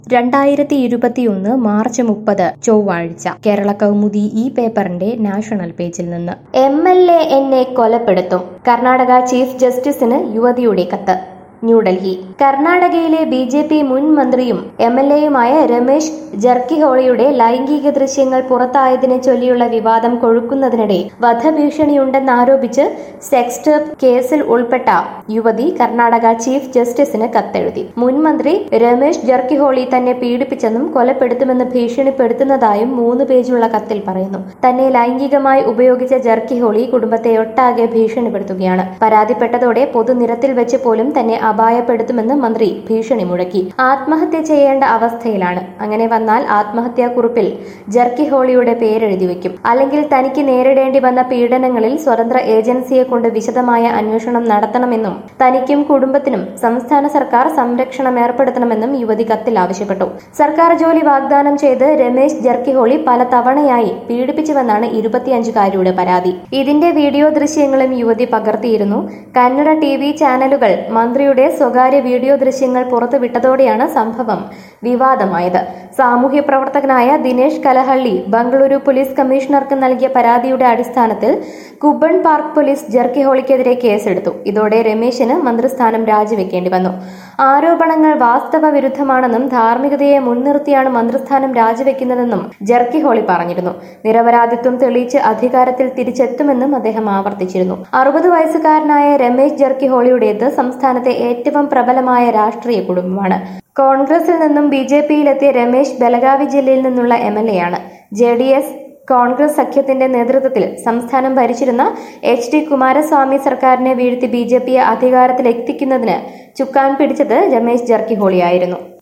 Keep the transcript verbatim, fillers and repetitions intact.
രണ്ടായിരത്തി ഇരുപത്തിയൊന്ന് മാർച്ച് മുപ്പത് ചൊവ്വാഴ്ച കേരള കൗമുദി ഈ പേപ്പറിന്റെ നാഷണൽ പേജിൽ നിന്ന് എം എൽ എ എന്നെ കൊലപ്പെടുത്തും കർണാടക ചീഫ് ജസ്റ്റിസിന് യുവതിയുടെ കത്ത്. ന്യൂഡൽഹി. കർണാടകയിലെ ബി ജെ പി മുൻ മന്ത്രിയും എം എൽ എയുമായ രമേശ് ജർക്കിഹോളിയുടെ ലൈംഗിക ദൃശ്യങ്ങൾ പുറത്തായതിനെ ചൊല്ലിയുള്ള വിവാദം കൊഴുക്കുന്നതിനിടെ വധഭീഷണിയുണ്ടെന്നാരോപിച്ച് സെക്സ്റ്റേപ്പ് കേസിൽ ഉൾപ്പെട്ട യുവതി കർണാടക ചീഫ് ജസ്റ്റിസിന് കത്തെഴുതി. മുൻ മന്ത്രി രമേശ് ജർക്കിഹോളി തന്നെ പീഡിപ്പിച്ചെന്നും കൊലപ്പെടുത്തുമെന്ന് ഭീഷണിപ്പെടുത്തുന്നതായും മൂന്ന് പേജുള്ള കത്തിൽ പറയുന്നു. തന്നെ ലൈംഗികമായി ഉപയോഗിച്ച ജർക്കിഹോളി കുടുംബത്തെ ഒട്ടാകെ ഭീഷണിപ്പെടുത്തുകയാണ്. പരാതിപ്പെട്ടതോടെ പൊതുനിരത്തിൽ വെച്ച് പോലും തന്നെ അപായപ്പെടുത്തുമെന്ന് മന്ത്രി ഭീഷണി മുഴക്കി. ആത്മഹത്യ ചെയ്യേണ്ട അവസ്ഥയിലാണ്. അങ്ങനെ വന്നാൽ ആത്മഹത്യാക്കുറിപ്പിൽ ജർക്കിഹോളിയുടെ പേരെഴുതി വയ്ക്കും. അല്ലെങ്കിൽ തനിക്ക് നേരിടേണ്ടി വന്ന പീഡനങ്ങളിൽ സ്വതന്ത്ര ഏജൻസിയെ കൊണ്ട് വിശദമായ അന്വേഷണം നടത്തണമെന്നും തനിക്കും കുടുംബത്തിനും സംസ്ഥാന സർക്കാർ സംരക്ഷണം ഏർപ്പെടുത്തണമെന്നും യുവതി കത്തിൽ ആവശ്യപ്പെട്ടു. സർക്കാർ ജോലി വാഗ്ദാനം ചെയ്ത് രമേശ് ജർക്കിഹോളി പല തവണയായി പീഡിപ്പിച്ചുവെന്നാണ് ഇരുപത്തിയഞ്ചുകാരിയുടെ പരാതി. ഇതിന്റെ വീഡിയോ ദൃശ്യങ്ങളും യുവതി പകർത്തിയിരുന്നു. കന്നഡ ടി വി ചാനലുകൾ മന്ത്രിയുടെ സ്വകാര്യ വീഡിയോ ദൃശ്യങ്ങൾ പുറത്തുവിട്ടതോടെയാണ് സംഭവം വിവാദമായത്. സാമൂഹ്യ പ്രവർത്തകനായ ദിനേശ് കലഹള്ളി ബംഗളൂരു പോലീസ് കമ്മീഷണർക്ക് നൽകിയ പരാതിയുടെ അടിസ്ഥാനത്തിൽ കുബൺ പാർക്ക് പോലീസ് ജർക്കിഹോളിക്കെതിരെ കേസെടുത്തു. ഇതോടെ രമേശിന് മന്ത്രിസ്ഥാനം രാജിവെക്കേണ്ടി വന്നു. ആരോപണങ്ങൾ വാസ്തവ വിരുദ്ധമാണെന്നും ധാർമ്മികതയെ മുൻനിർത്തിയാണ് മന്ത്രിസ്ഥാനം രാജിവെക്കുന്നതെന്നും ജർക്കിഹോളി പറഞ്ഞിരുന്നു. നിരപരാധിത്വം തെളിയിച്ച് അധികാരത്തിൽ തിരിച്ചെത്തുമെന്നും അദ്ദേഹം ആവർത്തിച്ചിരുന്നു. അറുപത് വയസ്സുകാരനായ രമേശ് ജർക്കിഹോളിയുടേത് സംസ്ഥാനത്തെ ഏറ്റവും പ്രബലമായ രാഷ്ട്രീയ കുടുംബമാണ്. കോൺഗ്രസിൽ നിന്നും ബി ജെ പിയിലെത്തിയ രമേശ് ബലഗാവി ജില്ലയിൽ നിന്നുള്ള എം എൽ എ ആണ്. ജെ ഡി എസ് കോൺഗ്രസ് സഖ്യത്തിന്റെ നേതൃത്വത്തിൽ സംസ്ഥാനം ഭരിച്ചിരുന്ന എച്ച് ഡി കുമാരസ്വാമി സർക്കാരിനെ വീഴ്ത്തി ബി ജെ പിയെ അധികാരത്തിലെത്തിക്കുന്നതിന് ചുക്കാൻ പിടിച്ചത് രമേശ് ജർക്കിഹോളിയായിരുന്നു.